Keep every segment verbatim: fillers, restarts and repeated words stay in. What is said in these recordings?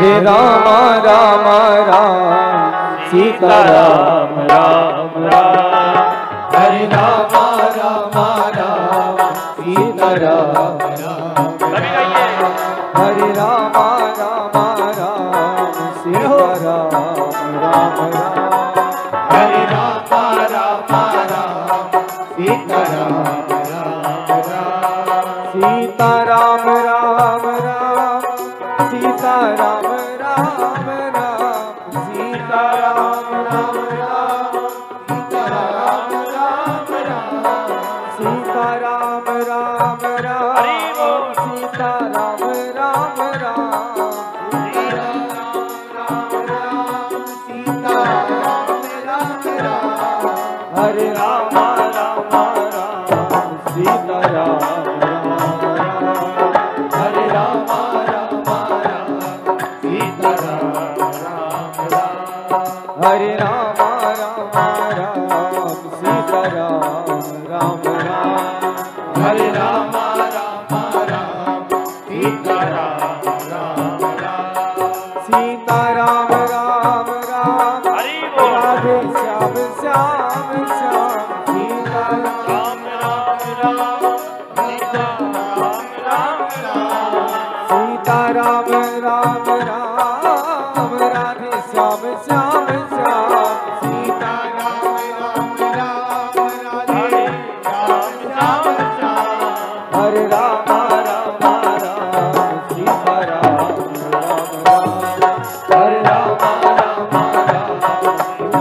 Hare Ram Ram Ram Sita Ram Ram Ram Hare Ram Ram Ram Sita Ram Ram Hare Ram Ram Ram Sita Ram Ram Ram Hare Ram Ram Ram Sita Ram Ram Ram Sita Ram Ram Ram Sita Ram Ram Ram Sita Ram Ram Ram Sita Ram Ram Ram Sita Ram Ram Ram Sita Ram Ram Ram Sita Ram Ram Ram Hare Ram Ram Ram Sita Ram Ram Ram Hare Ram Ram Ram Sita Ram Ram Ram Hare Ram Ram Ram Sita Ram Ram Ram Hare Ram Ram Ram Sita Ram Ram Ram Sita Ram Ram Ram Radhe Shyam Shyam Shyam Sita Ram Ram Ram Sita Ram Ram Ram Sita Ram Ram Ram Radhe Shyam Shyam Shyam Sita Ram Ram Ram Radhe Shyam Shyam Shyam Hare Ram Ram Ram Sita Ram Ram Ram Hare Ram Ram Ram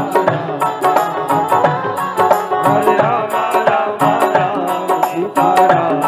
Hare Ram Ram Ram Sita Ram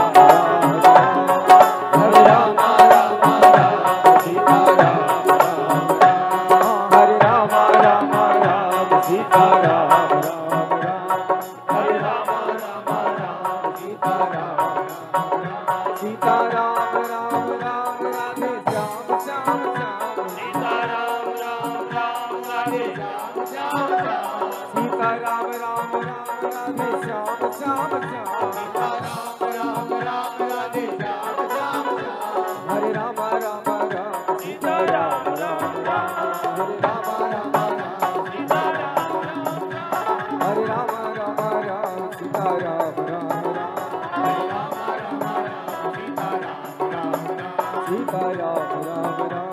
Hare Ram Ram Ram Sita Ram Hare Ram Ram Ram Sita Ram Hare Ram Ram Ram Sita Ram Sita Ram Ram Ram Radhe Shyam Shyam Shyam Sita Ram Ram Ram Radhe Shyam Shyam Shyam Sita Ram Ram Ram Radhe Shyam Shyam Shyam Sita Ram Ram Ram Radhe Shyam Shyam Shyam Hare Ram Ram Ram Sita Ram Ram Ram Hare Ram Ram Ram Sita Ram Ram Hare Ram Ram Ram Sita Ram Ram Hare Ram Ram Ram Sita Ram Ram Sita Ram Ram Ram